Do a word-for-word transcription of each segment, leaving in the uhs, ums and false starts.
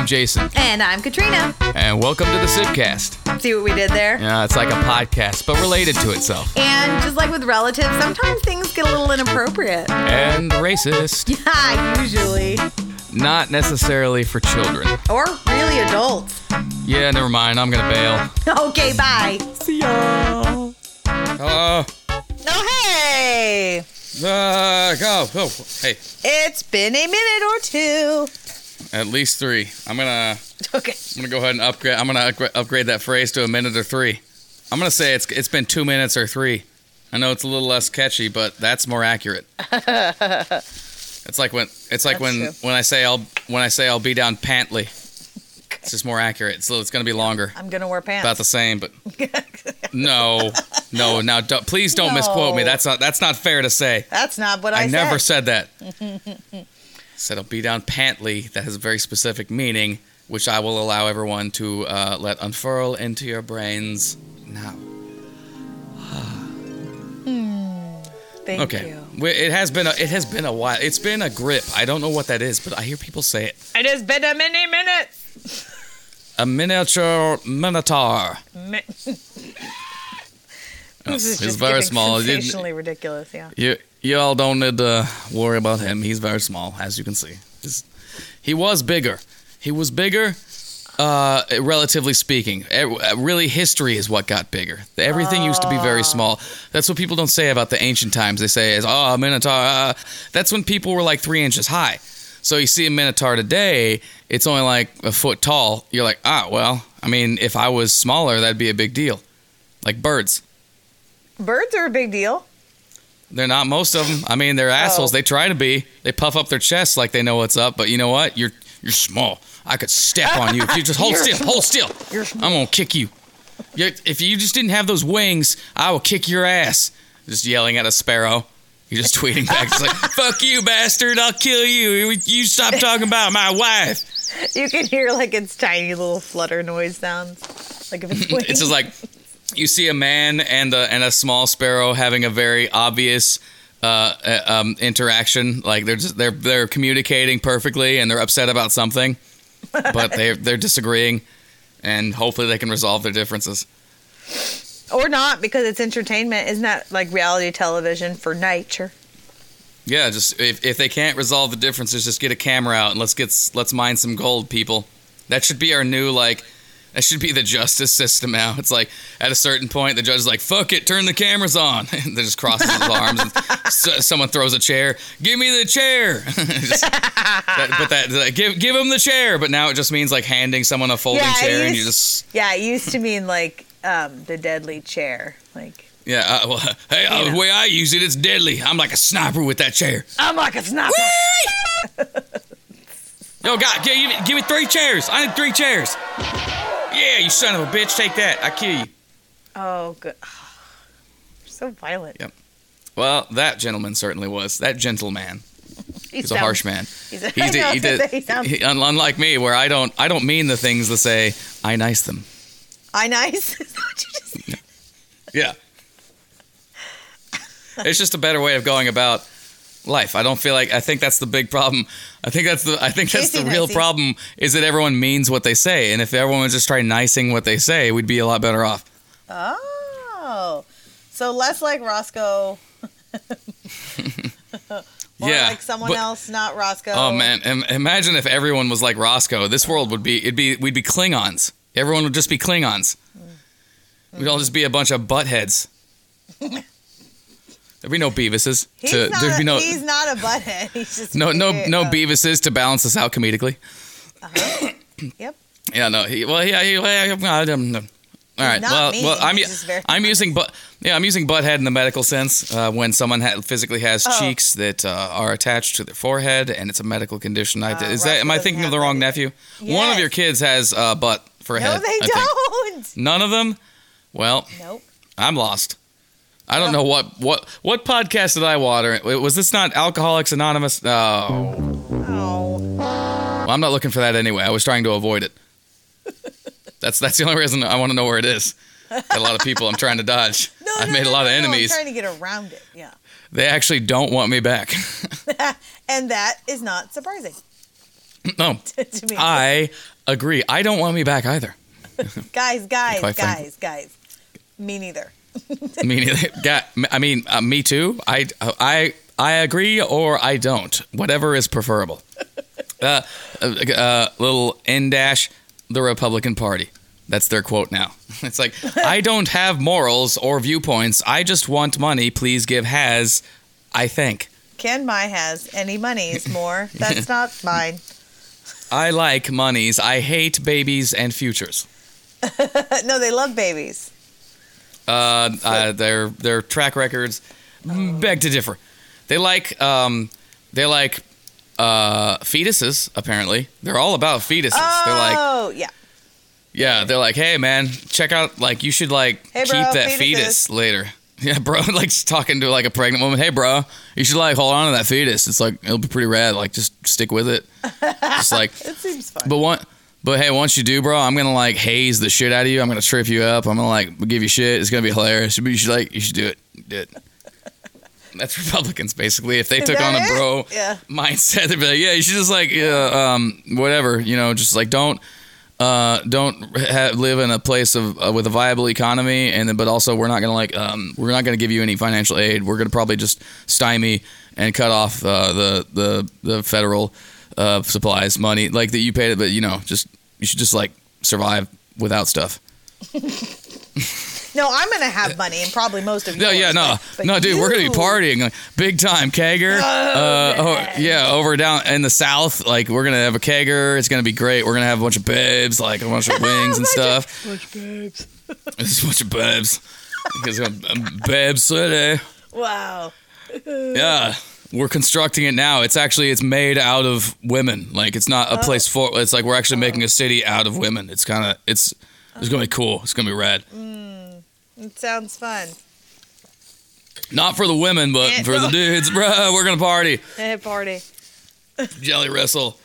I'm Jason. And I'm Katrina. And welcome to the Sipcast. See what we did there? Yeah, it's like a podcast, but related to itself. And just like with relatives, sometimes things get a little inappropriate. And racist. Yeah, usually. Not necessarily for children. Or really adults. Yeah, never mind. I'm gonna bail. Okay, bye. See ya. Hello. Oh, hey. Uh, go. Oh, hey. It's been a minute or two. At least three. I'm gonna. Okay. I'm gonna go ahead and upgrade. I'm gonna upgra- upgrade that phrase to a minute or three. I'm gonna say it's it's been two minutes or three. I know it's a little less catchy, but that's more accurate. It's like when it's like That's when true. when I say I'll when I say I'll be down pantly. It's just more accurate. So it's gonna be longer. I'm gonna wear pants. About the same, but no, no. Now, don't, please don't No. misquote me. That's not that's not fair to say. That's not what I, I said. never said that. Said I'll be down pantly. That has a very specific meaning, which I will allow everyone to uh, let unfurl into your brains now. Thank Okay. you. We- It has been a, it has been a while. It's been a grip. I don't know what that is, but I hear people say it. It has been a many minutes. A miniature minotaur. Mi- Oh, This is he's just very getting small. You- sensationally ridiculous, yeah. You you all don't need to worry about him. He's very small, as you can see. He's, he was bigger. He was bigger, uh, relatively speaking. Eh, Really, history is what got bigger. Everything used to be very small. That's what people don't say about the ancient times. They say, is, oh, a minotaur. Uh, that's when people were like three inches high. So you see a minotaur today, it's only like a foot tall. You're like, ah, well, I mean, if I was smaller, that'd be a big deal. Like birds. Birds are a big deal. They're not, most of them. I mean, they're assholes. Oh. They try to be. They puff up their chests like they know what's up. But you know what? You're you're small. I could step on you if you just hold You're still. Hold still. You're small. I'm gonna kick you. You- If you just didn't have those wings, I will kick your ass. Just yelling at a sparrow. You're just tweeting back. It's like, fuck you, bastard. I'll kill you. You stop talking about my wife. You can hear like its tiny little flutter noise sounds. Like if it's wings. It's just like you see a man and a, and a small sparrow having a very obvious uh, uh, um, interaction. Like they're just, they're they're communicating perfectly and they're upset about something, but they they're disagreeing, and hopefully they can resolve their differences. Or not, because it's entertainment. Isn't that like reality television for nature? Yeah, just if if they can't resolve the differences, just get a camera out and let's get s- let's mine some gold, people. That should be our new like. That should be the justice system now. It's like, at a certain point, the judge is like, fuck it, turn the cameras on. And they just crosses his arms. And s- someone throws a chair. Give me the chair. Just, that, but that, that, give give him the chair. But now it just means like handing someone a folding Yeah, it chair and used- you just, Yeah, it used to mean like um, the deadly chair. Like yeah, uh, well, hey, uh, You know. the way I use it, it's deadly. I'm like a sniper with that chair. I'm like a sniper. Yo, God, give me, give me three chairs. I need three chairs. Yeah, you son of a bitch, take that. I kill you. Oh, good. You're so violent. Yep. Well, that gentleman certainly was. That gentleman. He He's a sounds- harsh man. He's a, He I did, know, he did, he sounds he- un- unlike me, where I don't, I don't mean the things to say. I nice them. I nice. Is that what you just said? Yeah. It's just a better way of going about life. I don't feel like. I think that's the big problem. I think that's the. I think that's the Casey real nicey. problem is that everyone means what they say, and if everyone would just try nicing what they say, we'd be a lot better off. Oh, so less like Roscoe. Or Yeah, like someone but- else, not Roscoe. Oh man, Im- imagine if everyone was like Roscoe. This world would be. It'd be. We'd be Klingons. Everyone would just be Klingons. We'd all just be a bunch of buttheads. There'd be no Beavises. He's, to, not there'd a, be no he's not a butthead. He's just no no very, no uh, Beavises to balance us out comedically. Uh-huh. Yep. Yeah, no. He, well, yeah. He, well, I don't know. All right. not Well, mean, well, I'm he's just very I'm funny. using but yeah, I'm using butthead in the medical sense uh, when someone ha- physically has Oh. cheeks that uh, are attached to their forehead and it's a medical condition. I, Uh, is that am I Roscoe thinking doesn't of the have wrong that nephew? either. One of Yes. your kids has a butt for a No, head. they I think. don't. None of them. Well, Nope. I'm lost. I don't know what what what podcast did I water? Was this not Alcoholics Anonymous? Oh, Oh. well, I'm not looking for that anyway. I was trying to avoid it. That's that's the only reason I want to know where it is. Got a lot of people I'm trying to dodge. No, I've no, made no, a lot no, of no, enemies. I'm trying to get around it. Yeah. They actually don't want me back. And that is not surprising No, to me. I Agree. I don't want me back either. Guys, guys, Quite frankly. guys, guys. Me neither. Me neither. Yeah, I mean, uh, me too. I, I, I agree or I don't. Whatever is preferable. Uh, uh, uh, little N dash the Republican Party. That's their quote now. It's like, I don't have morals or viewpoints. I just want money. Please give has. I think. Ken my has any monies more. That's not mine. I like monies. I hate babies and futures. No, they love babies. Uh, uh, their their track records beg to differ. They like um, they like uh, fetuses. Apparently, they're all about fetuses. Oh, they're like, oh yeah. yeah, they're like, hey man, check out, like, you should like Hey, keep bro, that fetuses. fetus later. Yeah, bro, like talking to like a pregnant woman. Hey, bro, you should like hold on to that fetus. It's like it'll be pretty rad. Like, just stick with it. Just like, It seems fun. but one. But hey, once you do, bro, I'm gonna like haze the shit out of you. I'm gonna trip you up. I'm gonna like give you shit. It's gonna be hilarious. But you should like you should do it. Do it. That's Republicans basically. If they Is took that on a it? bro Yeah. mindset, they'd be like, yeah, you should just like yeah, um, whatever, you know, just like don't uh, don't ha- live in a place of uh, with a viable economy, and then but also we're not gonna like um, we're not gonna give you any financial aid. We're gonna probably just stymie and cut off uh, the the the federal. Uh, supplies, money, like that you paid it, but you know, just you should just like survive without stuff. No, I'm gonna have money, and probably most of you. No, yeah, no, no, dude, we're gonna be partying like big time, kegger. Oh, uh, oh, yeah, over down in the south, like we're gonna have a kegger. It's gonna be great. We're gonna have a bunch of babes, like a bunch of wings and stuff. A bunch of babes. It's a bunch of babes. Because um, babes city. Wow. Yeah. We're constructing it now. It's actually it's made out of women. Like it's not a place for. It's like we're actually making a city out of women. It's kind of it's it's gonna be cool. It's gonna be rad. Mm, it sounds fun. Not for the women, but Eh, for no. the dudes, bruh. We're gonna party. Eh, party. Jelly wrestle.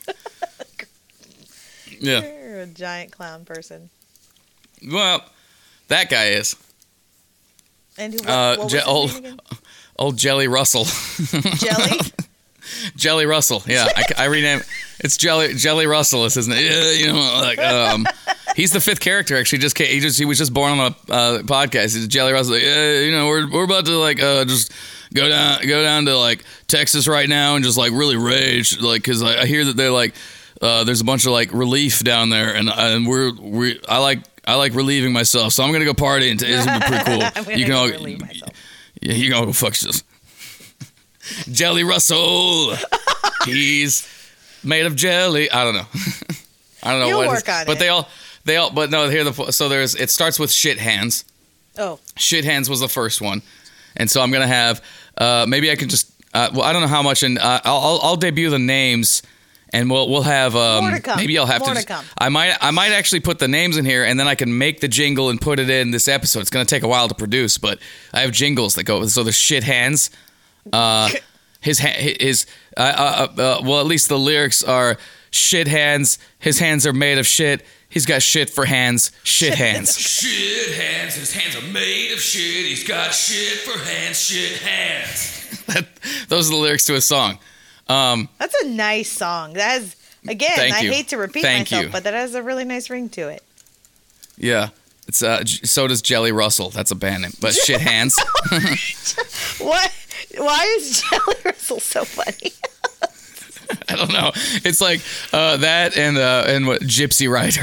Yeah. You're a giant clown person. Well, that guy is. And who? What, Uh, what was Je- his old name again? old Jelly Russell. Jelly. Jelly Russell. Yeah, I, I renamed. It's Jelly Jelly Russell. Is his name? Yeah, you know, like um, he's the fifth character. Actually, just came, he just he was just born on a uh, podcast. He's Jelly Russell. Like, yeah, you know, we're we're about to like uh, just go down go down to like Texas right now and just like really rage, like because I, I hear that they're like uh, there's a bunch of like relief down there, and and we're we I like I like relieving myself, so I'm gonna go party and t- it's gonna be pretty cool. I'm gonna you can go all relieve myself. yeah, you can all go fuck yourself. Jelly Russell. He's made of jelly. I don't know. I don't know You'll what. work it is. on but it. they all, they all. But no, here the so there's. It starts with shit hands. Oh. Shit hands was the first one, and so I'm gonna have. Uh, maybe I can just. Uh, well, I don't know how much, and uh, I'll, I'll I'll debut the names, and we'll we'll have. Um, More to come. Maybe I'll have More to. to just- come. I might I might actually put the names in here, and then I can make the jingle and put it in this episode. It's gonna take a while to produce, but I have jingles that go. So there's shit hands. Uh, his ha- his uh, uh, uh, well, at least the lyrics are shit hands. His hands are made of shit. He's got shit for hands. Shit hands. Shit hands. His hands are made of shit. He's got shit for hands. Shit hands. that, those are the lyrics to his song. Um, That's a nice song. That has, again, Thank I you. hate to repeat Thank myself, you. but that has a really nice ring to it. yeah. It's uh. j- So does Jelly Russell. That's a band name. But shit hands. What? Why is Jelly Russell so funny? I don't know. It's like uh, that and uh, and what Gypsy Rider.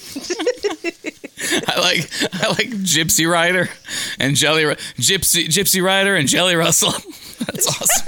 I like I like Gypsy Rider and Jelly Ru- Gypsy Gypsy Rider and Jelly Russell. That's awesome.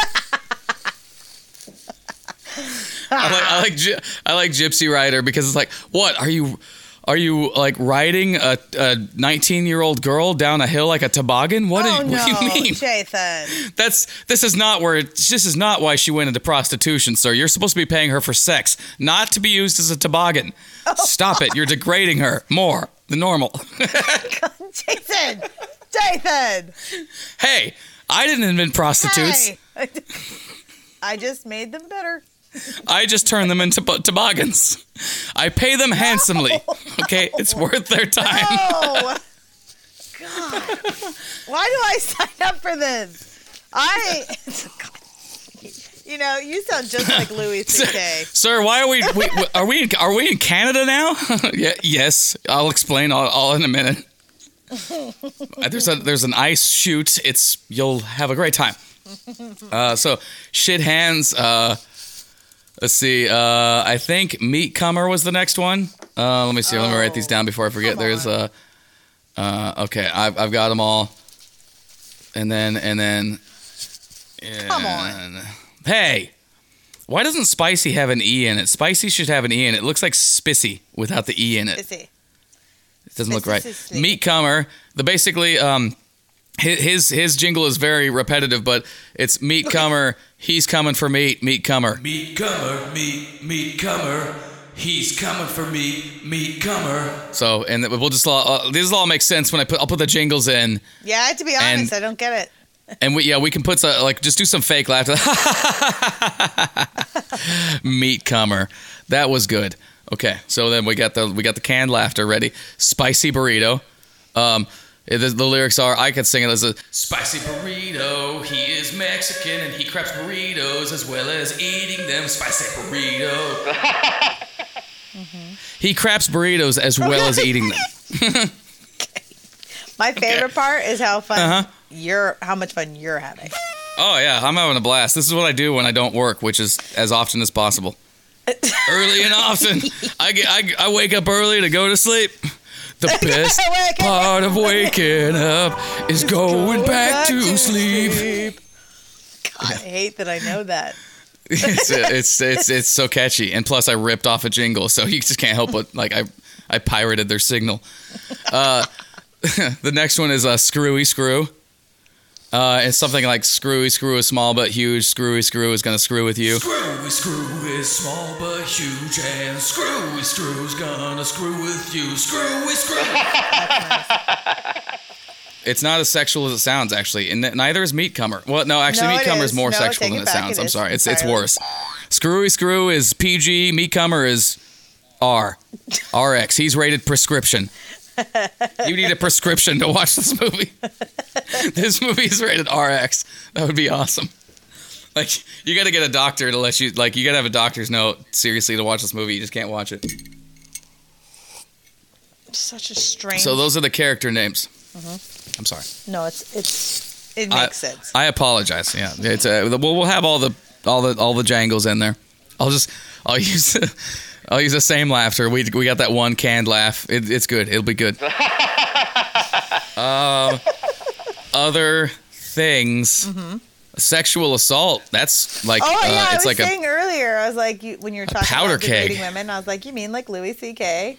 I like I like Gy- I like Gypsy Rider because it's like, what are you? Are you like riding a nineteen-year-old girl down a hill like a toboggan? What, oh do, no, what do you mean? Jathan. That's this is not where it, this is not why she went into prostitution, sir. You're supposed to be paying her for sex, not to be used as a toboggan. Stop it! You're degrading her more than normal. Jason, Jathan. Hey, I didn't invent prostitutes. Hey. I just made them better. I just turned them into bo- toboggans. I pay them handsomely. Okay, it's worth their time. Oh, God. Why do I sign up for this? I. You know, you sound just like Louis C K. Sir, why are we, we are we in, are we in Canada now? Yeah, yes, I'll explain all, all in a minute. There's a there's an ice chute. It's you'll have a great time. Uh, so shit hands. Uh, let's see. Uh, I think Meat Comer was the next one. Uh, let me see. Oh, let me write these down before I forget. There's a. Uh, uh, okay, I've I've got them all. And then and then. And, Come on. Hey, why doesn't spicy have an E in it? Spicy should have an E in it. It looks like spissy without the E in it. Spissy. It doesn't look right. Meat Comer. The basically, um, his his jingle is very repetitive, but it's Meat Comer. He's coming for meat. Meat Comer. Meat Comer. Meat Meat Comer. He's coming for meat. Meat Comer. So, and we'll just uh, this will all make sense when I put I'll put the jingles in. Yeah, to be honest, and, I don't get it. And we yeah we can put some, like just do some fake laughter. Meat Comer. That was good. Okay, so then we got the we got the canned laughter ready. Spicy burrito. Um, the, the lyrics are I could sing it as a spicy burrito. He is Mexican and he craps burritos as well as eating them. Spicy burrito. mm-hmm. He craps burritos as well as eating them. Okay. My favorite okay. part is how fun uh-huh. you're how much fun you're having. Oh yeah, I'm having a blast. This is what I do when I don't work, which is as often as possible. Early and often. I, get, I, I wake up early to go to sleep. The best part of waking up is going back to sleep. God, I hate that I know that. it's, it's it's it's so catchy, and plus I ripped off a jingle, so you just can't help but like I I pirated their signal. Uh, the next one is a uh, screwy screw. Uh, it's something like screwy screw is small but huge. Screwy screw is gonna screw with you. Screwy screw is small but huge, and screwy screw's gonna screw with you. Screwy screw. It's not as sexual as it sounds, actually, and neither is Meat Comer. Well, no, actually, no, Meat Comer is, is more no, sexual than it, it sounds. It I'm sorry, it's entirely. it's worse. Screwy screw is P G. Meat Comer is R. R X. He's rated prescription. You need a prescription to watch this movie. This movie is rated R X. That would be awesome. Like, you got to get a doctor to let you, like, you got to have a doctor's note, seriously, to watch this movie. You just can't watch it. Such a strange... So those are the character names. Mm-hmm. I'm sorry. No, it's, it's, it makes I, sense. I apologize, yeah. It's uh, we'll, we'll have all the, all the, all the jangles in there. I'll just, I'll use... I'll use the same laughter. We we got that one canned laugh. It, it's good. It'll be good. uh, other things. Mm-hmm. Sexual assault. That's like. Oh yeah, uh, I it's was like saying a, earlier. I was like, you, when you were talking powder about keg. degrading women, I was like, you mean like Louis C K?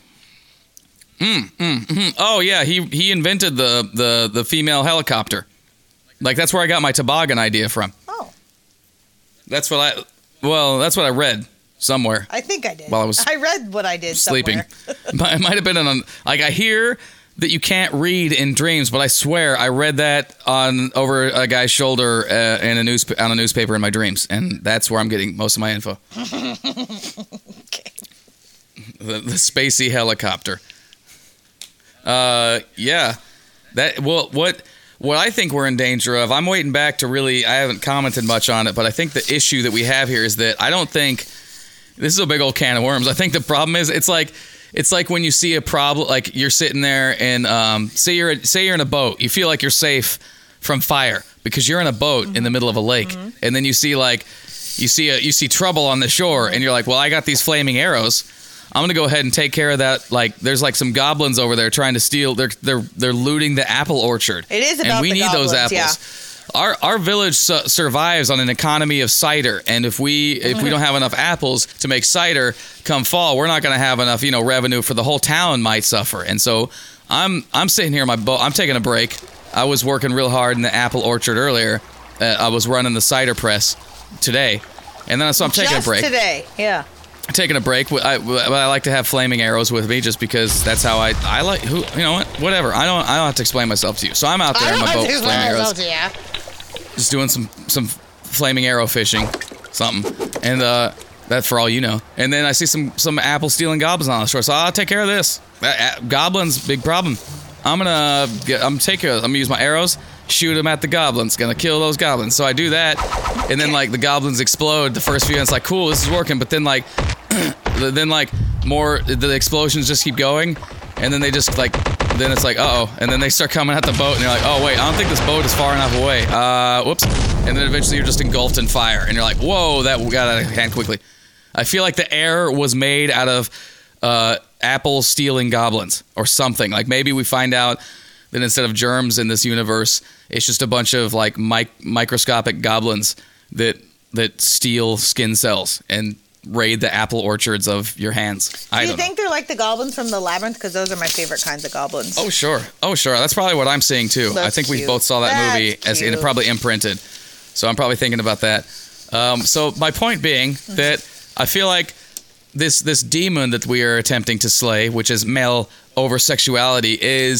Mm, mm, mm. Oh yeah, he he invented the, the the female helicopter. Like that's where I got my toboggan idea from. Oh. That's what I. Well, that's what I read. Somewhere. I think I did. While I was I read what I did sleeping. somewhere. It might have been on. Like I hear that you can't read in dreams, but I swear I read that on over a guy's shoulder uh, in a news on a newspaper in my dreams, and that's where I'm getting most of my info. Okay. The, the spacey helicopter. Uh, yeah. That well, what what I think we're in danger of. I'm waiting back to really. I haven't commented much on it, but I think the issue that we have here is that I don't think. This is a big old can of worms. I think the problem is it's like it's like when you see a problem, like you're sitting there and um, say you're say you're in a boat, you feel like you're safe from fire because you're in a boat mm-hmm. in the middle of a lake, mm-hmm. and then you see like you see a you see trouble on the shore, and you're like, well, I got these flaming arrows. I'm gonna go ahead and take care of that. Like, there's like some goblins over there trying to steal. They're they're they're looting the apple orchard. It is about and we the need goblins, those apples. Yeah. Our our village su- survives on an economy of cider, and if we if we don't have enough apples to make cider come fall, we're not going to have enough you know revenue for the whole town might suffer. And so I'm I'm sitting here in my boat. I'm taking a break. I was working real hard in the apple orchard earlier. Uh, I was running the cider press today, and then so I'm taking just a break today. Yeah. Taking a break. I, I like to have flaming arrows with me just because that's how I I like who you know what whatever. I don't I don't have to explain myself to you. So I'm out there in my boat flaming arrows. Yeah. Just doing some, some flaming arrow fishing, something, and uh, that's for all you know. And then I see some, some apple stealing goblins on the shore, so I'll take care of this. Uh, uh, goblins, big problem. I'm gonna get, I'm take care. I'm gonna use my arrows, shoot them at the goblins. Gonna kill those goblins. So I do that, and then like the goblins explode. The first few, and it's like cool, this is working. But then like, then like more, the explosions just keep going, and then they just like, then it's like uh oh, and then they start coming at the boat, and you're like, oh wait, I don't think this boat is far enough away. Uh, whoops. And then eventually you're just engulfed in fire, and you're like, whoa, that got out of hand quickly. I feel like the air was made out of uh, apple stealing goblins or something. Like maybe we find out that instead of germs in this universe, it's just a bunch of like mic- microscopic goblins that that steal skin cells and raid the apple orchards of your hands. I Do you don't think know. they're like the goblins from the labyrinth? Because those are my favorite kinds of goblins. Oh sure, oh sure. That's probably what I'm seeing too. That's I think we cute. both saw that That's movie as and it cute. probably imprinted. So I'm probably thinking about that. Um, so my point being that I feel like this this demon that we are attempting to slay, which is male over sexuality,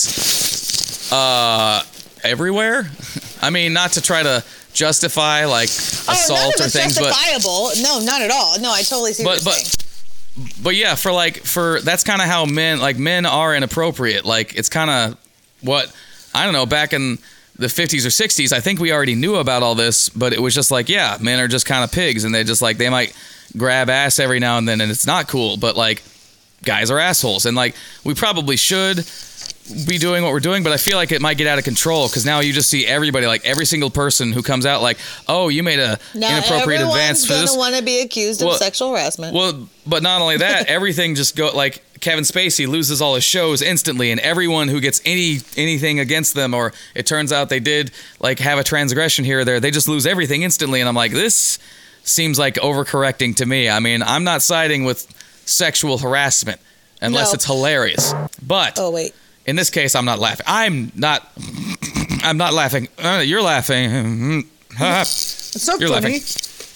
is uh, everywhere. I mean, not to try to justify like Oh, assault none of or it's things, but justifiable. No, not at all. No, I totally see but what you're but saying. but yeah, for like for that's kind of how men like men are inappropriate. Like it's kind of what I don't know back in the fifties or sixties. I think we already knew about all this, but it was just like yeah, men are just kind of pigs, and they just like they might grab ass every now and then, and it's not cool. But like guys are assholes, and like we probably should be doing what we're doing, but I feel like it might get out of control because now you just see everybody, like every single person who comes out like, oh, you made a Now inappropriate advance for everyone's this. gonna want to be accused Well- of sexual harassment. Well, but not only that, everything just go like Kevin Spacey loses all his shows instantly, and everyone who gets any anything against them, or it turns out they did like have a transgression here or there, they just lose everything instantly. And I'm like, this seems like overcorrecting to me. I mean, I'm not siding with sexual harassment unless No. it's hilarious. But oh wait. in this case, I'm not laughing. I'm not. I'm not laughing. Uh, you're laughing. It's so You're funny. laughing.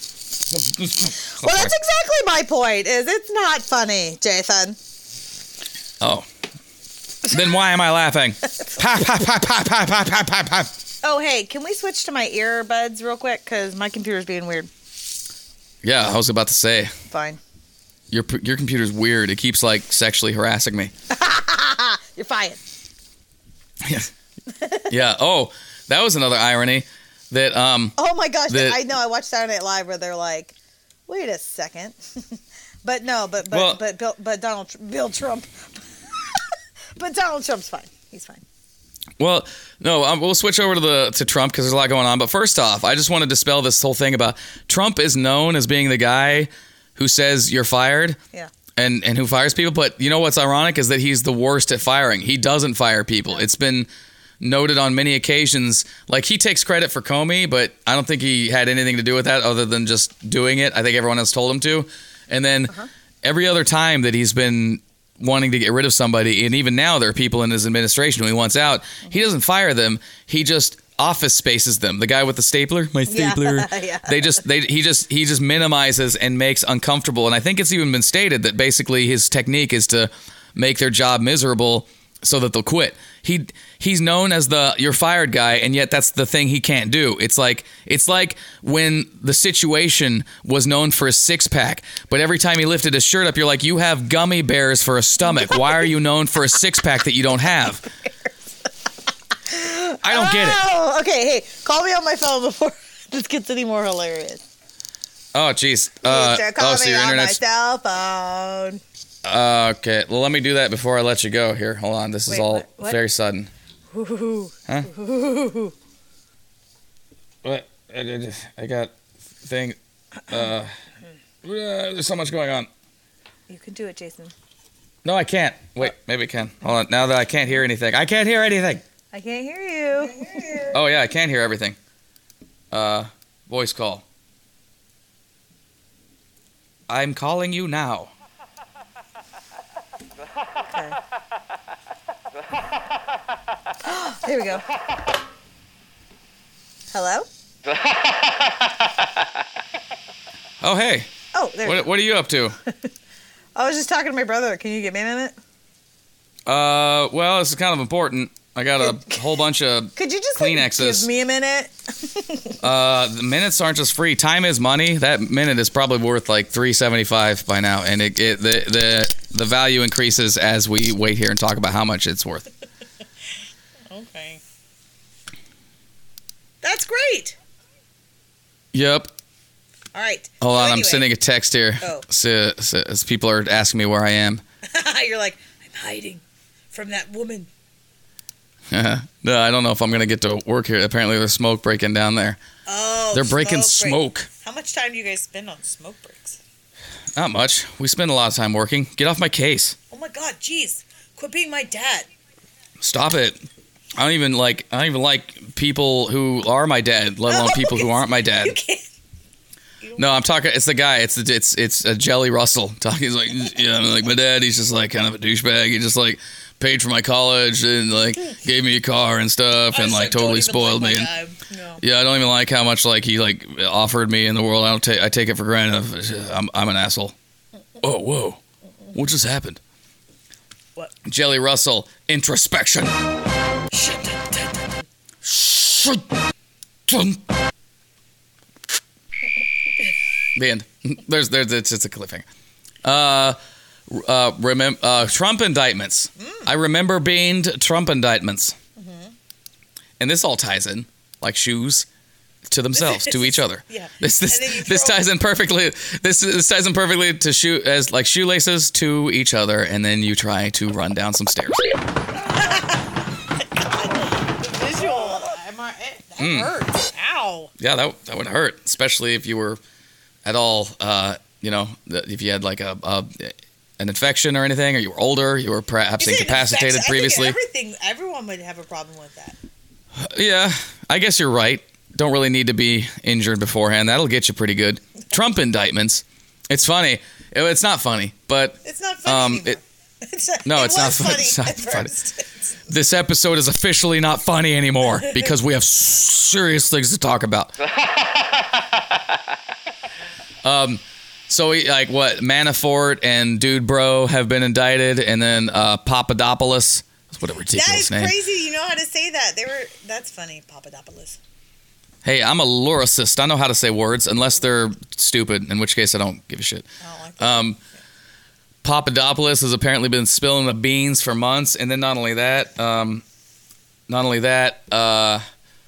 Well, that's exactly my point. Is it's not funny, Jason. Oh. Then why am I laughing? Pa, pa, pa, pa, pa, pa, pa, pa, pa. Oh, hey, can we switch to my earbuds real quick? Because my computer's being weird. Yeah, I was about to say Fine. your your computer's weird. It keeps like sexually harassing me. You're fired. Yeah. Oh, that was another irony that um Oh my gosh, The- I know. I watched Saturday Night Live where they're like, "Wait a second," but no, but but Well- but Bill, but Donald Tr- Bill Trump, but Donald Trump's fine. He's fine. well no um, we'll switch over to the to Trump because there's a lot going on. But first off, I just want to dispel this whole thing about Trump is known as being the guy who says you're fired. Yeah. And and who fires people, but you know what's ironic is that he's the worst at firing. He doesn't fire people. It's been noted on many occasions. Like he takes credit for Comey, but I don't think he had anything to do with that other than just doing it. I think everyone else told him to. And then Uh-huh. every other time that he's been wanting to get rid of somebody, and even now there are people in his administration who he wants out, he doesn't fire them. He just office spaces them. The guy with the stapler, my stapler. Yeah, yeah. They just they he just he just minimizes and makes uncomfortable. And I think it's even been stated that basically his technique is to make their job miserable so that they'll quit. He he's known as the you're fired guy, and yet that's the thing he can't do. It's like it's like when The Situation was known for his six pack, but every time he lifted his shirt up, you're like, you have gummy bears for a stomach. Why are you known for a six pack that you don't have? I don't get it. Oh, okay. Hey, call me on my phone before this gets any more hilarious. Oh, jeez. Uh, Mister, call oh, so me your on my internet's cell phone. Uh, okay. Well, let me do that before I let you go. Here, hold on. This is Wait, all what- what? very sudden. Ooh. Huh? Ooh. What? I I got thing. Uh, there's so much going on. You can do it, Jason. No, I can't. Wait, maybe I can. Hold on. Now that I can't hear anything, I can't hear anything. I can't hear you. Oh yeah, I can hear everything. Uh, voice call. I'm calling you now. Okay. Here we go. Hello? Oh hey, Oh, there. what what are you up to? I was just talking to my brother. Can you give me a minute? Uh, well, this is kind of important. I got a whole bunch of Could you just like, Kleenexes. give me a minute? Uh, the minutes aren't just free. Time is money. That minute is probably worth like three seventy five by now, and it, it the the the value increases as we wait here and talk about how much it's worth. Okay. right. Yep. All right. Hold So on, I'm anyway. sending a text here. Oh. So, so, as people are asking me where I am. You're like, I'm hiding from that woman. no, I don't know if I'm going to get to work here. Apparently there's smoke breaking down there. Oh, They're breaking smoke break. smoke. How much time do you guys spend on smoke breaks? Not much. We spend a lot of time working. Get off my case. Oh my God, jeez. Quit being my dad. Stop it. I don't even like I don't even like people who are my dad, let alone people who aren't my dad. You can't. No, I'm talking. It's the guy. It's it's it's a Jelly Russell talking. He's like, yeah, I'm like my dad. He's just like kind of a douchebag. He just like paid for my college and like gave me a car and stuff and like totally spoiled me. And, no. yeah, I don't even like how much like he like offered me in the world. I don't take I take it for granted. I'm I'm an asshole. Oh whoa, what just happened? What? Jelly Russell introspection. Shit. Shit. The end. There's, there's, it's just a cliffhanger. Uh, uh, remember, uh, Trump indictments. Mm. I remember being Trump indictments. Mm-hmm. And this all ties in, like shoes, to themselves, to each other. Yeah. This, this, this ties in perfectly. This, this ties in perfectly to shoe as like shoelaces to each other, and then you try to run down some stairs. The visual. Am I, that mm. hurts. Ow. Yeah, that that would hurt, especially if you were at all, uh, you know, if you had like a, a an infection or anything, or you were older, you were perhaps incapacitated previously. I think everything, everyone would have a problem with that. Yeah, I guess you're right. Don't really need to be injured beforehand. That'll get you pretty good. Trump indictments. It's funny. It's not funny, but it's not funny. Um, it, it's a, no, it it's not funny. It's not funny. This episode is officially not funny anymore because we have serious things to talk about. um, so we, like what Manafort and Dude Bro have been indicted, and then uh, Papadopoulos. What a ridiculous that is name! Crazy. You know how to say that? They were. That's funny, Papadopoulos. Hey, I'm a lyricist. I know how to say words unless they're stupid, in which case I don't give a shit. I don't like that. Um, Papadopoulos has apparently been spilling the beans for months, and then not only that, um, not only that, uh,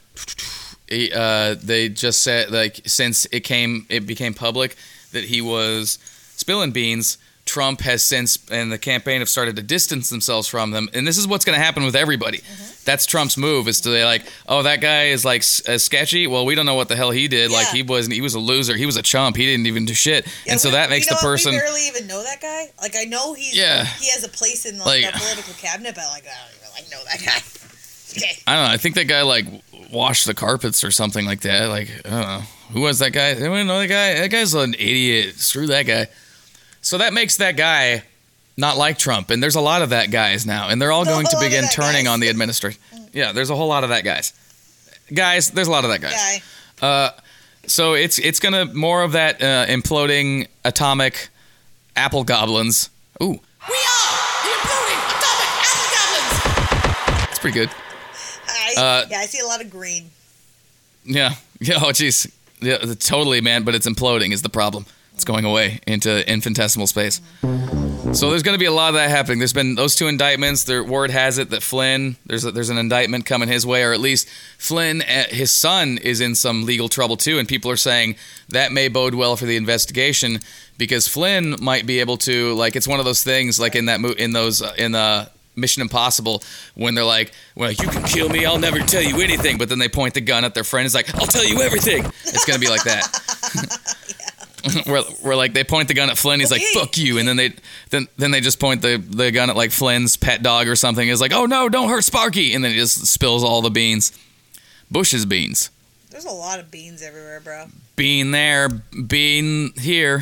he, uh, they just said like since it came, it became public that he was spilling beans. Trump has since and the campaign have started to distance themselves from them, and this is what's going to happen with everybody. Mm-hmm. That's Trump's move is to be like, oh, that guy is like uh, sketchy. Well, we don't know what the hell he did. Yeah. Like he wasn't. He was a loser. He was a chump. He didn't even do shit. Yeah, and so we, that makes you know the person. We barely even know that guy. Like I know he's. Yeah. He has a place in like, like the political cabinet, but like I don't even like know that guy. Okay. I don't know. I think that guy like washed the carpets or something like that. Like I don't know who was that guy. Anyone know that guy? That guy's an idiot. Screw that guy. So that makes that guy not like Trump, and there's a lot of that guys now, and they're all going to begin turning guys. on the administration. Yeah, there's a whole lot of that guys. Guys, there's a lot of that guys. Guy. Uh, so it's it's gonna more of that uh, imploding atomic apple goblins. Ooh, We are the imploding atomic apple goblins. that's pretty good. I, Uh, yeah, I see a lot of green. Yeah, yeah. Oh, jeez. Yeah, totally, man. But it's imploding is the problem. It's going away into infinitesimal space. So there's going to be a lot of that happening. There's been those two indictments. The word has it that Flynn, there's a, there's an indictment coming his way, or at least Flynn, his son, is in some legal trouble too. And people are saying that may bode well for the investigation because Flynn might be able to, like, it's one of those things, like in that mo- in those uh, in uh, Mission Impossible, when they're like, well, you can kill me, I'll never tell you anything. But then they point the gun at their friend. It's like, I'll tell you everything. It's going to be like that. where, where like they point the gun at Flynn, he's like, fuck you, and then they then then they just point the, the gun at like Flynn's pet dog or something. It's like, oh no, don't hurt Sparky, and then he just spills all the beans. Bush's beans. There's a lot of beans everywhere, bro. Bean there, bean here.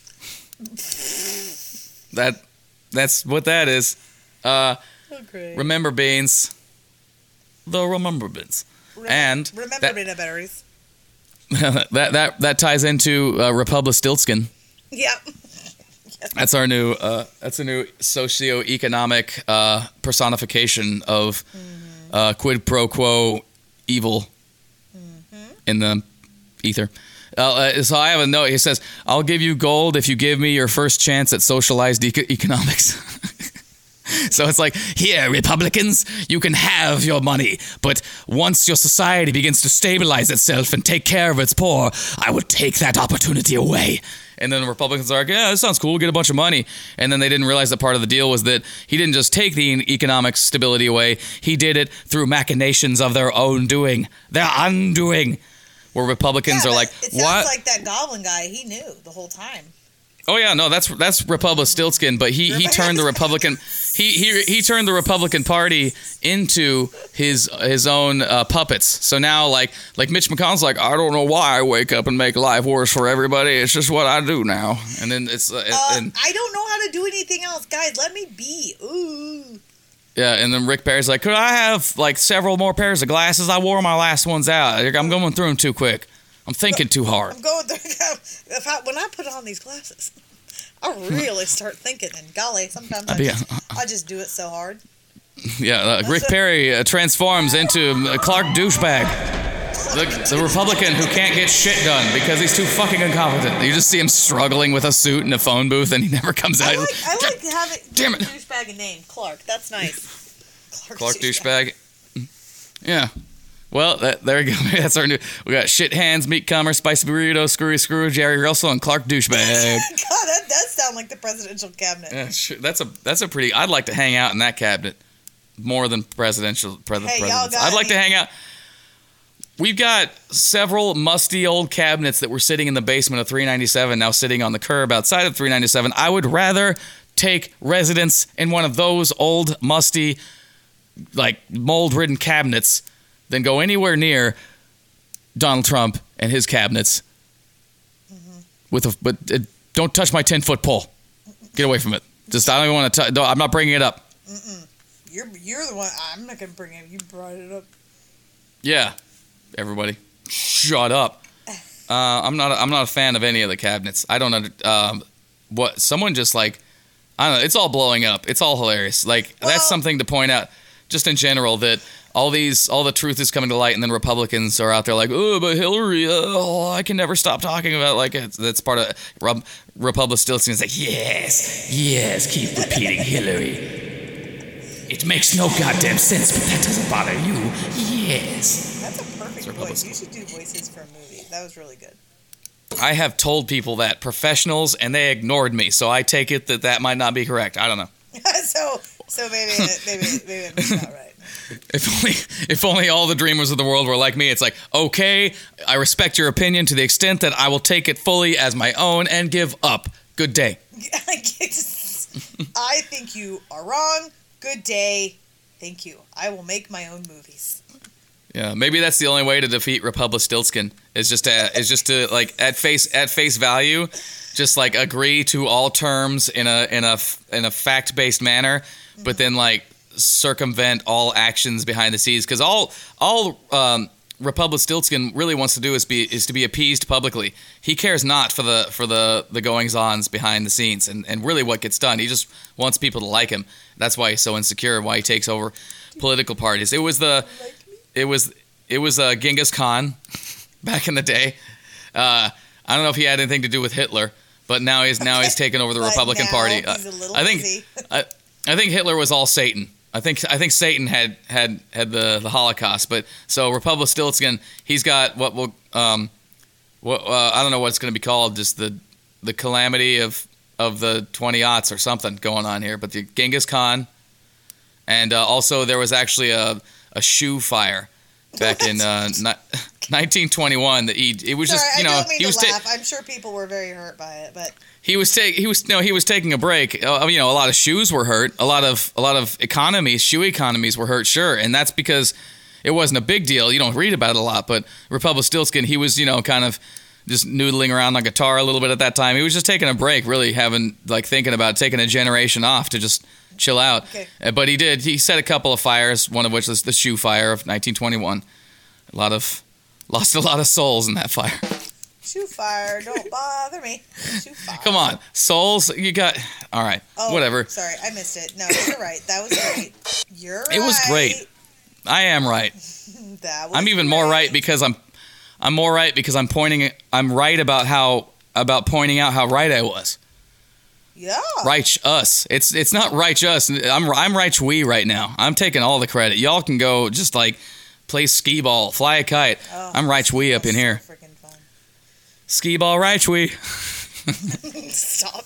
That that's what that is. Uh, Okay. Remember beans. The remember beans. Remember, and remember that, peanut berries. that that that ties into uh, Republistiltskin. Yep. That's our new. Uh, that's a new socioeconomic uh, personification of mm-hmm. uh, quid pro quo evil mm-hmm. in the ether. Uh, so I have a note. He says, "I'll give you gold if you give me your first chance at socialized eco- economics." So it's like, here, Republicans, you can have your money, but once your society begins to stabilize itself and take care of its poor, I will take that opportunity away. And then the Republicans are like, yeah, this sounds cool, we'll get a bunch of money. And then they didn't realize that part of the deal was that he didn't just take the economic stability away, he did it through machinations of their own doing, their undoing, where Republicans Yeah, are but like, it sounds what? like that Goblin guy, he knew the whole time. Oh yeah, no, that's that's Republic Stiltskin, but he, he turned the Republican he, he he turned the Republican Party into his his own uh, puppets. So now like like Mitch McConnell's like, I don't know why I wake up and make life worse for everybody. It's just what I do now. And then it's uh, Uh, and I don't know how to do anything else, guys. Let me be. Ooh. yeah, and then Rick Perry's like, could I have like several more pairs of glasses? I wore my last ones out. I'm going through them too quick. I'm thinking too hard. I'm going through. If I, when I put on these glasses, I really start thinking. And golly, sometimes I, I'd be- just, I just do it so hard. Yeah, uh, Rick Perry uh, transforms into uh, Clark Douchebag, the, the Republican who can't get shit done because he's too fucking incompetent. You just see him struggling with a suit in a phone booth, and he never comes out. I like, I like having Damn it. douchebag a name, Clark. That's nice. Clark, Clark Douchebag. Yeah. Well, that, there we go. That's our new. We got Shit Hands, Meat Comer, Spicy Burrito, Screwy Screw, Jerry Russell, and Clark Douchebag. God, that does sound like the presidential cabinet. Yeah, sure. That's a that's a pretty. I'd like to hang out in that cabinet more than presidential pre- Hey, y'all presidents. got I'd like any- to hang out. We've got several musty old cabinets that were sitting in the basement of three ninety-seven, now sitting on the curb outside of three ninety-seven. I would rather take residence in one of those old, musty, like mold-ridden cabinets than go anywhere near Donald Trump and his cabinets. Mm-hmm. With a, but uh, don't touch my ten-foot pole. Get away from it. Just I don't even want to. T- I'm not bringing it up. Mm-mm. You're you're the one. I'm not gonna bring it. You brought it up. Yeah, everybody, shut up. Uh, I'm not. I'm not a fan of any of the cabinets. I don't under. Um, what someone just like. I don't know. It's all blowing up. It's all hilarious. Like Well- that's something to point out, just in general, that all these, all the truth is coming to light, and then Republicans are out there like, oh, but Hillary, oh, I can never stop talking about like it. That's part of Rub, Republic still seems like yes, yes, keep repeating Hillary. It makes no goddamn sense, but that doesn't bother you. Yes. That's a perfect Republican. voice. You should do voices for a movie. That was really good. I have told people that professionals, and they ignored me. So I take it that that might not be correct. I don't know. so so maybe maybe maybe it's not right. If only, if only all the dreamers of the world were like me. It's like, okay, I respect your opinion to the extent that I will take it fully as my own and give up. Good day. I think you are wrong. Good day. Thank you. I will make my own movies. Yeah, maybe that's the only way to defeat Republic Stiltskin is just to is just to like at face at face value, just like agree to all terms in a in a in a fact based manner, but then like circumvent all actions behind the scenes because all all um, Republic Stiltskin really wants to do is be is to be appeased publicly. He cares not for the for the the goings ons behind the scenes and and really what gets done. He just wants people to like him. That's why he's so insecure. Why he takes over political parties. It was the It was it was uh, Genghis Khan back in the day. Uh, I don't know if he had anything to do with Hitler, but now he's now he's taken over the But Republican now Party. he's a little I think busy. I, I think Hitler was all Satan. I think I think Satan had had, had the, the Holocaust. But so Republic Stiltskin, he's got what will um, what uh, I don't know what it's going to be called, just the the calamity of of the twenty aughts or something going on here. But the Genghis Khan, and uh, also there was actually a a shoe fire back in uh, ni- nineteen twenty-one. That he it was Sorry, just you I know don't mean he to was ta- laugh. I'm sure people were very hurt by it, but he was take he was no he was taking a break. Uh, you know, a lot of shoes were hurt. A lot of a lot of economies, shoe economies were hurt. Sure, and that's because it wasn't a big deal. You don't read about it a lot, but Republic Stiltskin, he was you know kind of just noodling around on guitar a little bit at that time. He was just taking a break, really having like thinking about taking a generation off to just chill out. Okay. Uh, But he did. He set a couple of fires. One of which was the shoe fire of nineteen twenty-one. A lot of lost a lot of souls in that fire. shoe fire, don't bother me. Shoe fire. Come on, souls. You got all right. Oh, Whatever. Sorry, I missed it. No, you're right. That was great. You're right. It was great. I am right. That was I'm even more right because I'm I'm more right because I'm pointing I'm right about how about pointing out how right I was. Yeah. Reich us. It's it's not Reich us. I'm I'm Reich we right now. I'm taking all the credit. Y'all can go just like play skee ball, fly a kite. Oh, I'm Reich we up in so here. freaking fun. Skee ball Reich we. Stop.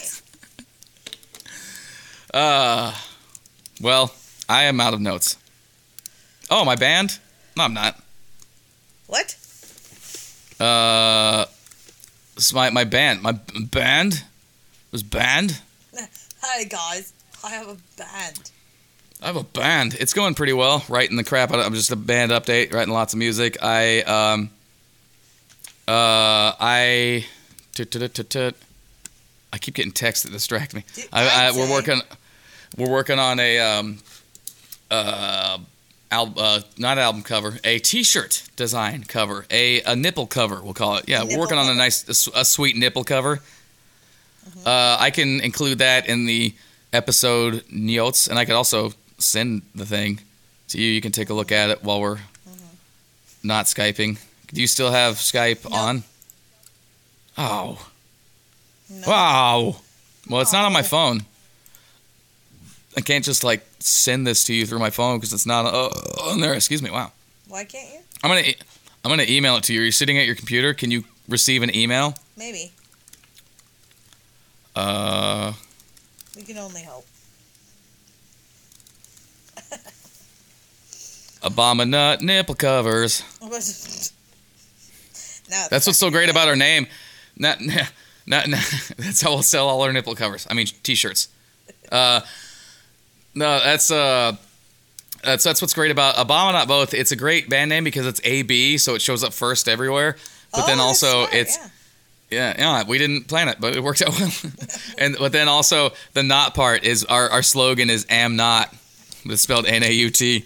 Uh, well, I am out of notes. Oh, my band? No, I'm not. What? Uh, it's my my band. My band was band. Hi guys, I have a band. I have a band. It's going pretty well. Writing the crap out of, I'm just a band update, writing lots of music. I, um, uh, I, tut, tut, tut, tut. I keep getting texts that distract me. Dude, I, I, I'd we're say- working, we're working on a, um, uh, al- uh, not album cover, a T-shirt design cover, a, a nipple cover, we'll call it. Yeah, we're Nipple working on a cover. nice, a, s- a sweet nipple cover. Uh, I can include that in the episode notes, and I could also send the thing to you. You can take a look at it while we're not Skyping. Do you still have Skype No. on? Oh. No. Wow. Well, it's not on my Oh. phone. I can't just, like, send this to you through my phone because it's not uh, on there. Excuse me. Wow. Why can't you? I'm gonna, e- I'm gonna email it to you. Are you sitting at your computer? Can you receive an email? Maybe. Uh... We can only hope. Obama nut nipple covers. now it's That's what's so great about our name. Not, not, not, that's how we'll sell all our nipple covers. I mean, t-shirts. Uh, no, that's uh, that's that's what's great about Obama Not Both. It's a great band name because it's A B, so it shows up first everywhere. But Oh, then that's also smart, it's yeah. yeah, yeah, we didn't plan it, but it worked out well. And but then also the not part is our our slogan is "Am Not," it's spelled N A U T.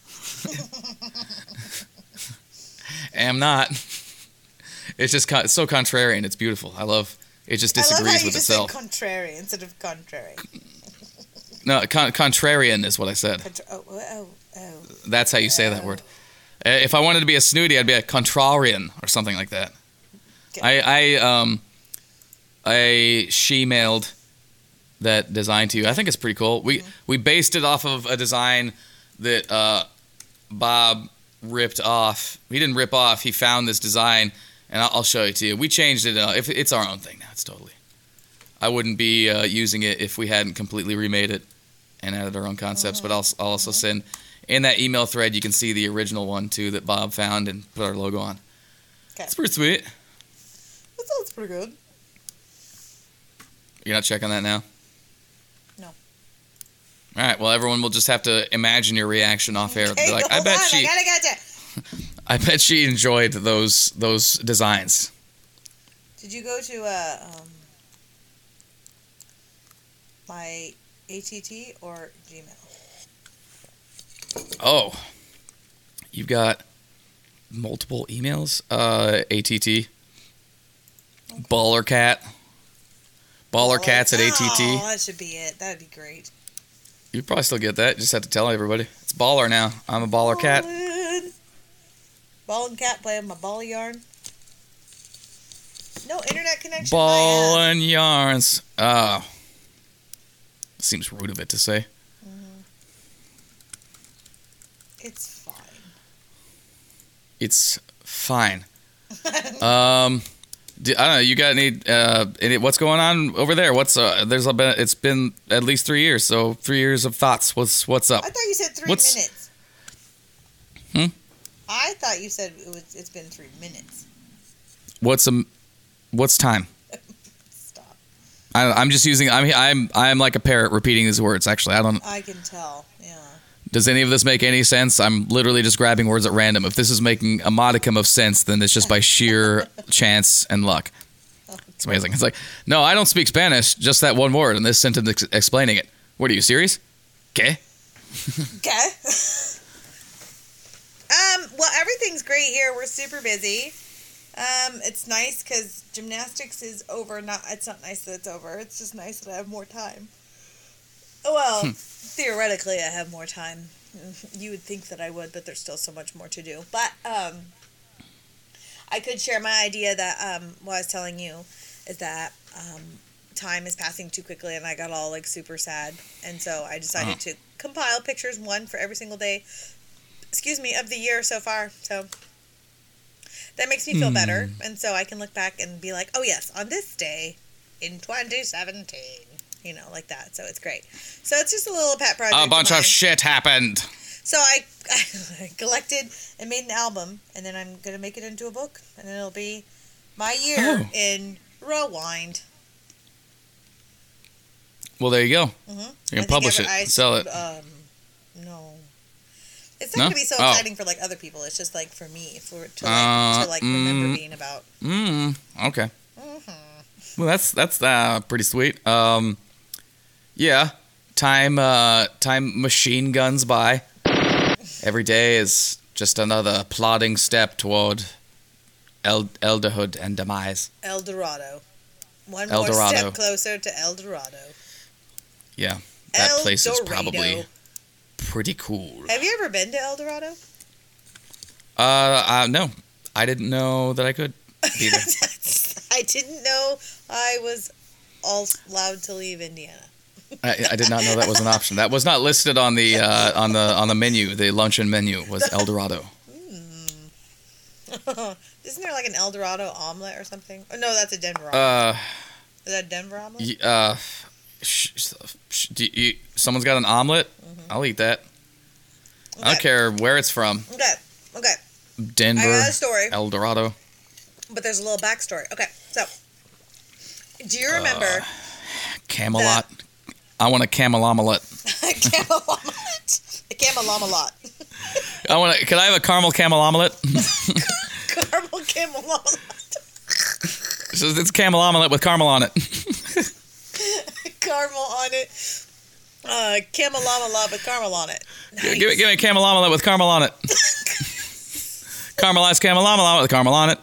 Am not. It's just con- it's so contrarian. It's beautiful. I love. It just I love disagrees how you with just itself. said contrary instead of contrary. No, con- contrarian is what I said. Contra- oh, oh, oh. That's how you say that word. Uh, If I wanted to be a snooty, I'd be a contrarian or something like that. Okay. I I um I she-mailed that design to you. I think it's pretty cool. We we based it off of a design that uh, Bob ripped off. He didn't rip off. He found this design, and I'll, I'll show it to you. We changed it. Uh, if it's our own thing now, it's totally. I wouldn't be uh, using it if we hadn't completely remade it and added our own concepts. But I'll, I'll also send in that email thread. You can see the original one too that Bob found and put our logo on. Okay. It's pretty sweet. That sounds pretty good. You're not checking that now? No. All right. Well, everyone will just have to imagine your reaction off air. Okay, Be like, I hold bet on, she, I gotta get you. I bet she enjoyed those those designs. Did you go to uh, um, my A T T or Gmail? Oh, you've got multiple emails. Uh, A T T, Baller Cat, Baller Cats at A T T. Oh, that should be it. That'd be great. You probably still get that. You just have to tell everybody. It's Baller now. I'm a Baller Cat. Ballin'. Ballin' cat playing my ball yarn. No internet connection. Ball my ass. and yarns. Oh, seems rude of it to say. It's fine. It's fine. um, do, I don't know. You got any? Uh, any? What's going on over there? What's uh? There's a been. It's been at least three years. So three years of thoughts. What's What's up? I thought you said three What's- minutes. Hmm? I thought you said it was. It's been three minutes. What's um? What's time? Stop. I, I'm just using. I'm. I'm. I'm like a parrot repeating these words. Actually, I don't. I can tell. Yeah. Does any of this make any sense? I'm literally just grabbing words at random. If this is making a modicum of sense, then it's just by sheer chance and luck. It's amazing. It's like, no, I don't speak Spanish. Just that one word in this sentence ex- explaining it. What are you, serious? Okay. Okay. um. Well, everything's great here. We're super busy. Um. It's nice because gymnastics is over. Not. It's not nice that it's over. It's just nice that I have more time. Well, theoretically, I have more time. You would think that I would, but there's still so much more to do. But um, I could share my idea that um, what I was telling you is that um, time is passing too quickly, and I got all like super sad, and so I decided Uh-huh. to compile pictures, one for every single day, excuse me, of the year so far. So that makes me feel Hmm. better, and so I can look back and be like, oh yes, on this day in twenty seventeen, you know, like that. So it's great. So it's just a little pet project. A bunch mine. of shit happened. So I, I collected and made an album, and then I'm gonna make it into a book, and then it'll be my year Oh. in Rewind. Well, there you go. Mm-hmm. You I can think publish ever- it, I- sell it. Um, no, it's No? not gonna be so Oh. exciting for like other people. It's just like for me, for to like Uh, to like remember mm. being about. Mm, okay. Mhm. Well, that's that's uh, pretty sweet. Um, yeah, time uh, time machine guns by. Every day is just another plodding step toward el- elderhood and demise. El Dorado. One El more Dorado. step closer to El Dorado. Yeah, that El place is Dorado. probably pretty cool. Have you ever been to El Dorado? Uh, uh, no, I didn't know that I could either. I didn't know I was all allowed to leave Indiana. I, I did not know that was an option. That was not listed on the uh, on the on the menu. The luncheon menu was El Dorado. Isn't there like an El Dorado omelet or something? Oh, no, that's a Denver omelet. Uh, Is that a Denver omelet? y- uh, sh- sh- do you, someone's got an omelet. I'll eat that. I don't Okay. care where it's from. Okay, okay. Denver, I got a story, El Dorado. but there's a little backstory. Okay, so do you remember Camelot. I want a camel omelet. camel omelet? A camel omelet. I want. To, can I have a caramel camel omelet? Caramel camel omelet. So it's camel omelet with caramel on it. Caramel on it. Uh, camel omelet with caramel on it. Nice. Give me, give me a camel omelet with caramel on it. Caramelized camel omelet with caramel on it.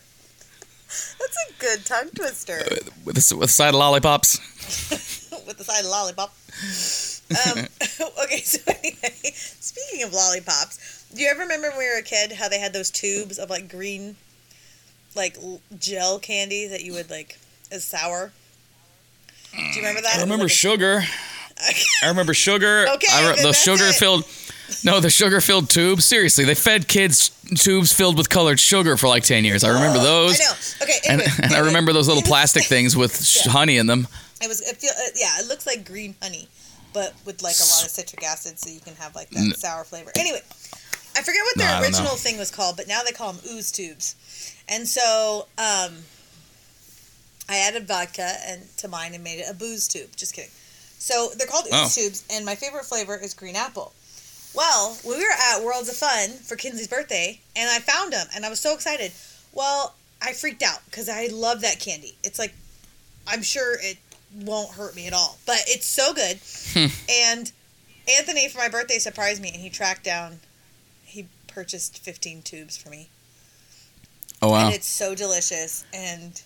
That's a good tongue twister. With a, with a side of lollipops. With the side of lollipop. Um, okay, so anyway, speaking of lollipops, do you ever remember when we were a kid how they had those tubes of like green, like l- gel candy that you would like as sour? Do you remember that? I remember Like a- sugar. I remember sugar. Okay, I re- then the that's sugar it. filled. No, the sugar filled tubes. Seriously, they fed kids tubes filled with colored sugar for like ten years. I remember those. I know. Okay, And, anyway, and I anyway. remember those little plastic things with sh- Yeah. honey in them. It was. It feel, uh, yeah, it looks like green honey, but with like a lot of citric acid, so you can have like that N- sour flavor. Anyway, I forget what No, their I don't original know. thing was called, but now they call them ooze tubes. And so, um, I added vodka and to mine and made it a booze tube. Just kidding. So they're called ooze Oh. tubes, and my favorite flavor is green apple. Well, we were at Worlds of Fun for Kinsey's birthday, and I found them, and I was so excited. Well, I freaked out because I love that candy. It's like, I'm sure it won't hurt me at all, but it's so good. And Anthony, for my birthday, surprised me, and he tracked down, he purchased fifteen tubes for me. Oh wow! And it's so delicious, and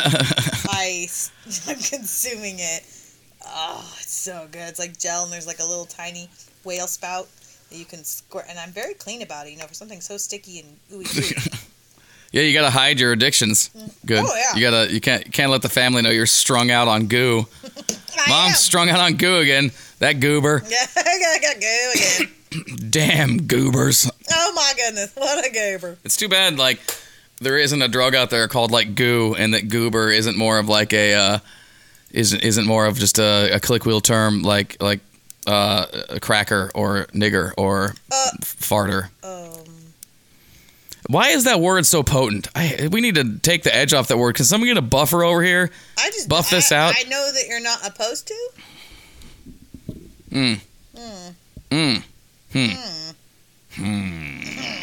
I, I'm consuming it. Oh, it's so good. It's like gel, and there's like a little tiny whale spout that you can squirt. And I'm very clean about it, you know, for something so sticky and ooey gooey. Yeah, you gotta hide your addictions. Good. Oh, yeah. You gotta. You can't. Can't let the family know you're strung out on goo. I Mom's am. strung out on goo again. That goober. Yeah, I gotta go again. Damn goobers. Oh my goodness, what a goober. It's too bad. Like there isn't a drug out there called like goo, and that goober isn't more of like a uh, isn't isn't more of just a, a click wheel term like like uh, a cracker or nigger or Uh, f- farter. Um, Why is that word so potent? I, we need to take the edge off that word. Can someone get a buffer over here? I just Buff this I, out. I know that you're not opposed to. Mm. Hmm. Mm. Hmm. Hmm.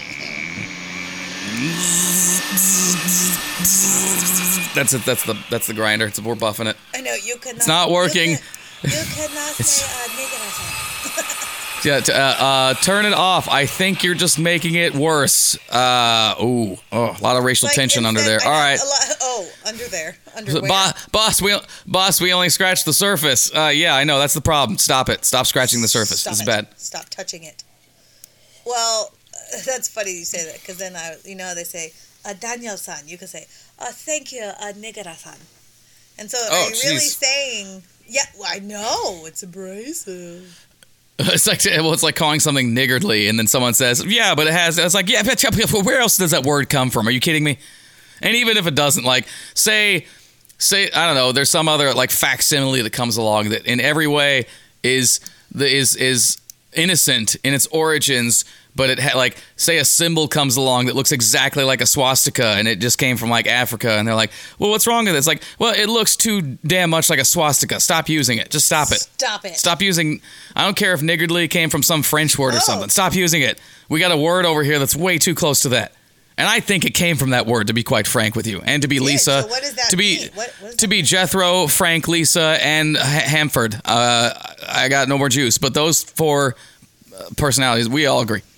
That's it. That's the that's the grinder. It's we're buffing it. I know you cannot. It's not working. You, can, you cannot It's- say uh, nigger. Yeah, t- uh, uh, turn it off. I think you're just making it worse. Uh, ooh, oh, a lot of racial Like, tension under instead- there. I All know, right, a lot- oh, under there. Under where? Bo- boss, we boss, we only scratched the surface. Uh, yeah, I know that's the problem. Stop it. Stop scratching the surface. Stop This is it. bad. Stop touching it. Well, that's funny you say that because then I, you know, how they say, uh, Daniel-san. You can say, uh, thank you, uh, nigger-san. And so, Oh, are you really jeez. saying? Yeah, well, I know it's abrasive. It's like well, it's like calling something niggardly, and then someone says, "Yeah, but it has." It's like, "Yeah, but where else does that word come from? Are you kidding me?" And even if it doesn't, like, say, say, I don't know, there's some other like facsimile that comes along that in every way is the is is innocent in its origins, but it ha- like say a symbol comes along that looks exactly like a swastika, and it just came from like Africa, and they're like, "Well, what's wrong with it?" It's like, "Well, it looks too damn much like a swastika. Stop using it. Just stop it. Stop it. Stop using. I don't care if niggardly came from some French word or Oh. something. Stop using it. We got a word over here that's way too close to that." And I think it came from that word, to be quite frank with you, and to be Yeah, Lisa, so what does that to be mean? What- what does to that be Jethro, Frank, Lisa, and H- Hamford. Uh, I got no more juice, but those four uh, personalities, we all agree.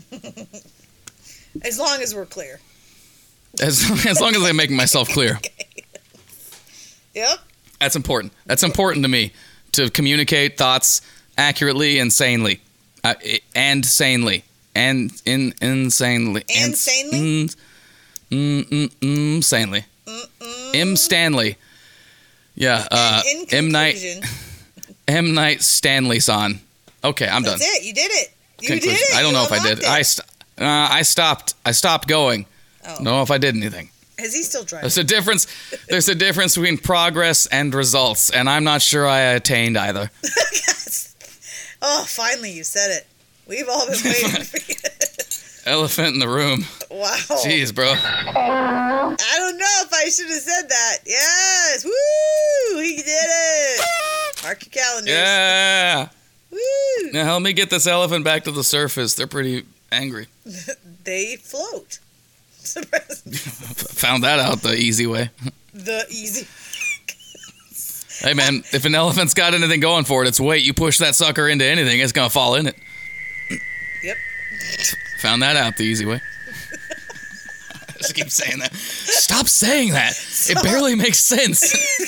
As long as we're clear. As as long as I'm making myself clear, Yep. that's important. That's important to me to communicate thoughts accurately and sanely, uh, and sanely. And in insanely. Insanely? Mm, mm, mm, insanely. M. Stanley. Yeah. Uh, In M. Night. conclusion, M. Night Stanley son. Okay, I'm done. that's it. You did it. You Conclusion. did it. I don't You know if I unlocked did. it. I st- uh, I stopped. I stopped going. Oh. Don't know if I did anything. Is he still driving? There's a difference. There's a difference between progress and results, and I'm not sure I attained either. Oh, finally you said it. We've all been waiting for you. Elephant in the room. Wow. Jeez, bro. I don't know if I should have said that. Yes. Woo! He did it. Mark your calendars. Yeah. Woo! Now help me get this elephant back to the surface. They're pretty angry. They float. Found that out the easy way. The easy. Hey, man, if an elephant's got anything going for it, it's weight. You push that sucker into anything, it's going to fall in it. Yep. Found that out the easy way. I just keep saying that. Stop saying that. It barely makes sense.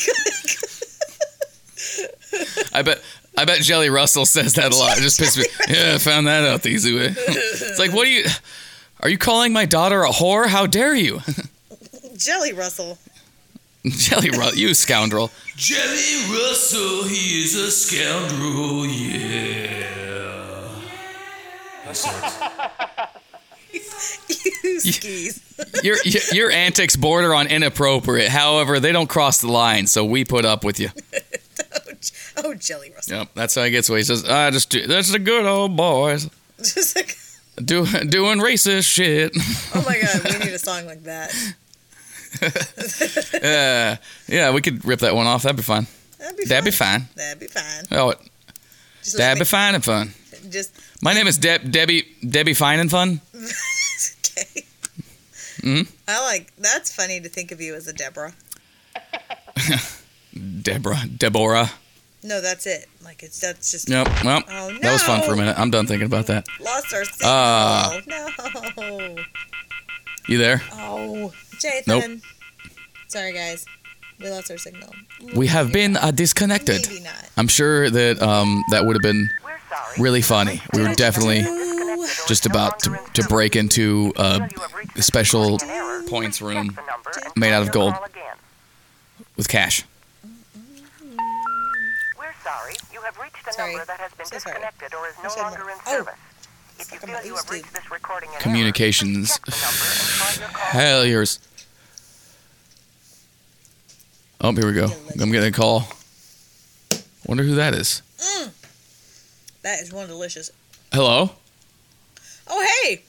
I bet I bet Jelly Russell says that a lot. It just pisses me. Yeah, I found that out the easy way. It's like, what are you... Are you calling my daughter a whore? How dare you? Jelly Russell. Jelly Russell, you scoundrel. Jelly Russell, he is a scoundrel, yeah. That sucks. You skis. Your, your your antics border on inappropriate. However, they don't cross the line, so we put up with you. oh, J- oh, Jelly Russell. Yep, that's how he gets away. He says, "Ah, just do, that's the good old boys Just like, do, doing racist shit." oh my God, we need a song like that. uh, yeah, we could rip that one off. That'd be fun. That'd be That'd be fine. fine. That'd be fine. Oh, Just that'd be like, fine and fun. just My name is Deb Debbie Debbie Fine and Fun. okay. Mhm. I like that's funny to think of you as a Deborah. Deborah Deborah. No, that's it. Like it's that's just Yep. Well, Oh, that was fun no. for a minute. I'm done thinking about that. lost our signal. Ah. no. You there? Oh, Jathan. Nope. Sorry, guys. We lost our signal. We have been uh, disconnected. Maybe not. I'm sure that um, that would have been really funny. We were definitely Ooh. just about to, to break into a special points room made out of gold with cash. We're sorry. You have reached a Sorry. number that has been So sorry. disconnected or is I no said longer no. in Oh. service. If Suck you on feel my you have YouTube. reached this recording in Communications. error, check the number and try your call. Hell yours. Oh, here we go. I'm getting a call. Wonder who that is. Mm. That is one delicious. Hello? Oh, hey.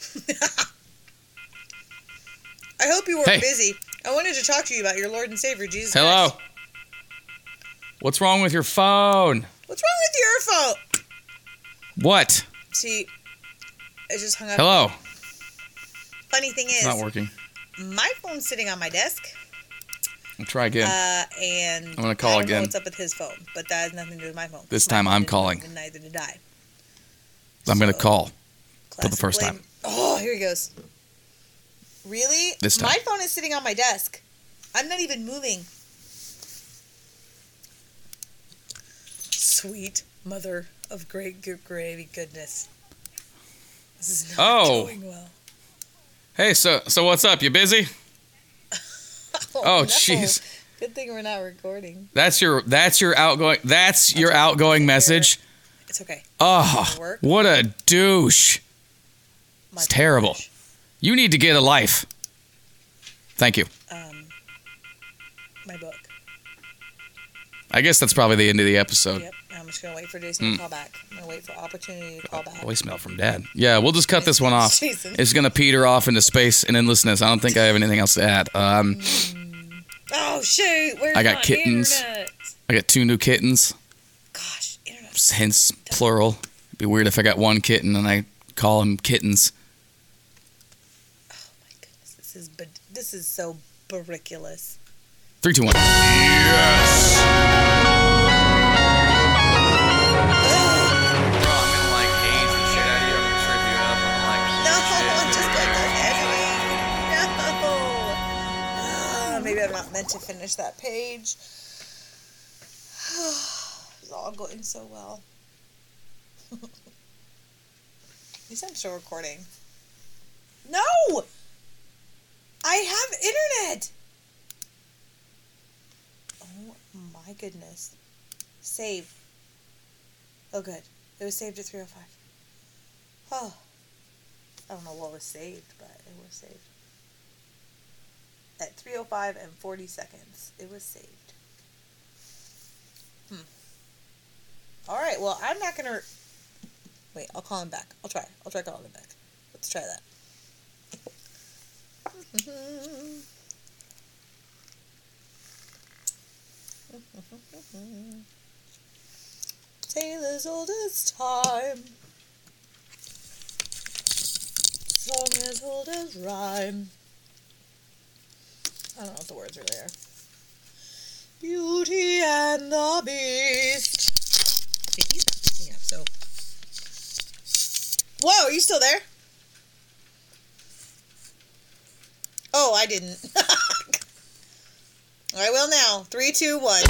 I hope you weren't Hey. busy. I wanted to talk to you about your Lord and Savior, Jesus Hello? Christ. What's wrong with your phone? What's wrong with your phone? What? See, I just hung up. Hello? Funny thing is, It's not working. my phone's sitting on my desk, I'll try again. uh, and I'm gonna call I don't again. know what's up with his phone, but that has nothing to do with my phone. This My time phone I'm didn't calling. move, and neither did I. I'm going to so- call. Classic first blame. time. Oh, here he goes. Really? This time. My phone is sitting on my desk. I'm not even moving. Sweet mother of great good gravy goodness. This is not Oh. going well. Hey, so so what's up? You busy? Oh, no. jeez. Good thing we're not recording. That's your that's your outgoing that's your outgoing message. It's okay. Oh, Work. what a douche. My It's terrible. gosh. You need to get a life. Thank you. Um, my book. I guess that's probably the end of the episode. Yep. I'm just gonna wait for Jason to call back. I'm gonna wait for opportunity to call back. Voicemail from Dad. Yeah, we'll just cut this one off. Jason. It's gonna peter off into space and endlessness. I don't think I have anything else to add. Um, Oh shoot! Where's I got my kittens. internet? I got two new kittens, Gosh, internet. hence plural. It'd be weird if I got one kitten and I call them kittens. Oh my goodness, this is bad- this is so bariculous. Three, two, one. Bro, I'm gonna like haze the shit out of you. I'm gonna trip you up. I'm like, No, shit, I'm just dude. like the editing. No. Ah, maybe I'm not meant to finish that page. It's all going so well. At least I'm still recording. No! I have internet! Oh my goodness. Save. Oh good. It was saved at three oh five. Oh. I don't know what was saved, but it was saved. At three oh five and forty seconds, it was saved. Hmm. Alright, well, I'm not gonna... Wait, I'll call him back. I'll try. I'll try calling him back. Let's try that. Sailors old as time, song as old as rhyme. I don't know what the words are there. Beauty and the Beast. See, he's not picking up, so. Whoa, are you still there? Oh, I didn't. I will now. Three, two, one.